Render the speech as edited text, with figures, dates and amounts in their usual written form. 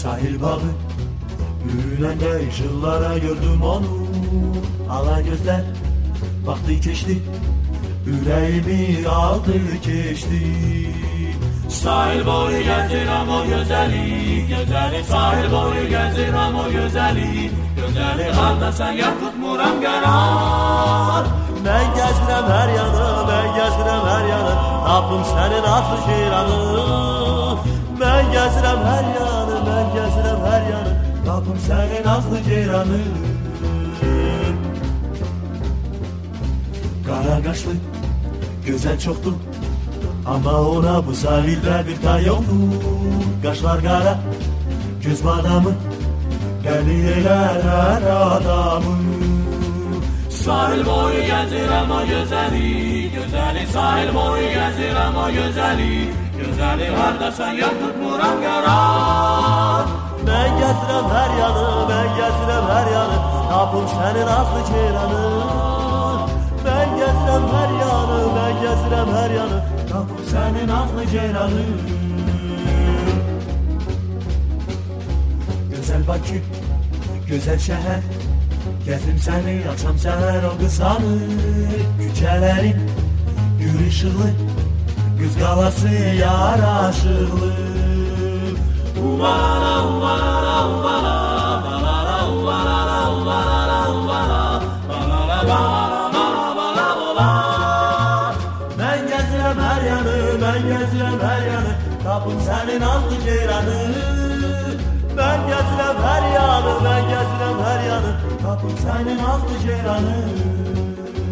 Sahil bağı Ürünende yıllara gördüm onu. Ala gözler baktı geçti, yüreğimi aldı geçti. Sahil boyu gezirim o güzeli, güzeli sahil boyu gezirim o güzeli. Güzeli halda sen yakıtmuram karar. Ben gezirem her yanı, ben gezirem her yanı, tapım senin aslı şiranı. Ben gezirem her yanı, ben gezirem her yanı, tapım senin aslı ceyranı. Kara kaşlı, güzel çoktu, ama ona bu sahilde bir tay yoktu. Kaşlar kara, göz badamı, belli eyler her adamı. Sahil boyu gezirim o güzeli, güzeli sahil boyu gezirim o güzeli. Güzeli halda sen yakıtmuram karar. Ben gezirem her yanı, ben gezirem her yanı, tapım senin aslı ceyranı. Ben gezirem her yanı, ben gezirem her yanı, tapım senin aslı ceyranı. Güzel Bakü, güzel şehir, gezdim seni akşam seher o kızanı. Küçelerin gül ışıklı, güz galası yaraşıklı. Uvara uvara uvara, balara uvara uvara uvara, balara balara balara balara. Ben gezirem her yanı, ben gezirem her yanı, tapım senin aslı ceyranı. Ben gezirem her yanı, ben gezirem her yanı, tapım senin aslı ceyranı.